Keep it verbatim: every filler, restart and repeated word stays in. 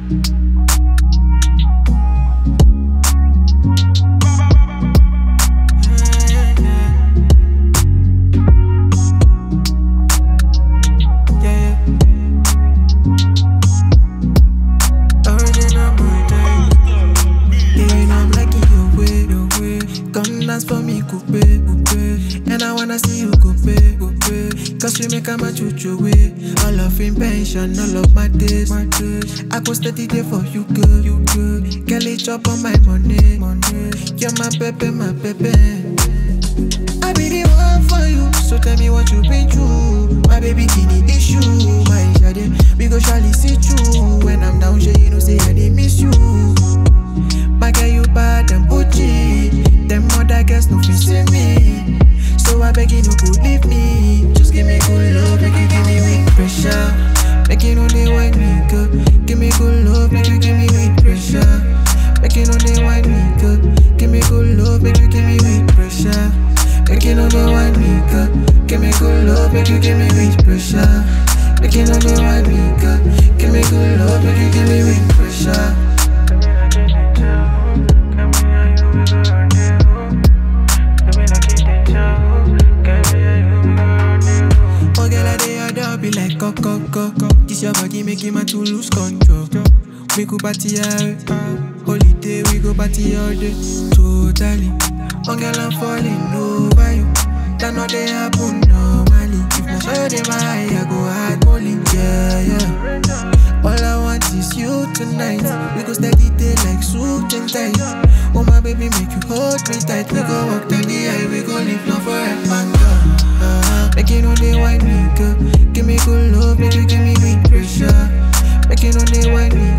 For me, coupe, coupe. And I wanna see you coupe, coupe. Cause you make a my chuchu way. All of in pension, all of my days, my days. I go steady there for you, girl, you girl. Girl, it chop on my money, money. You're my pepe, my pepe. I be the one for you, so tell me what you been through. My baby, kidney issue, my shade. We go surely see you. When I'm down, you know say I didn't miss you. My girl, you bad and bougie. Them other girls no fit see me. So I beg you no go leave me. Just give me good love, make you give me with pressure. Make you know they want me good. Give me good love, make you give me with pressure. Make you know they want me good. Give me good love, make you give me with pressure. Make you know they want me good. Give me good love, make you give me with pressure. Make you know they want me good. Give me good love, make you give me with pressure. Be like go go go go. This your body making my to lose control. We go party out, holiday we go party all day. Totally, oh girl I'm falling over you. That not they happen normally. If I show them my eye, I go hard molly. Yeah yeah. All I want is you tonight. We go steady day like suit and tie. Oh my baby, make you hold me tight. We go walk down the aisle, we go live long forever. Uh, make you know they want me, girl. Give me good love, make you give me with pressure. Make you know they want me.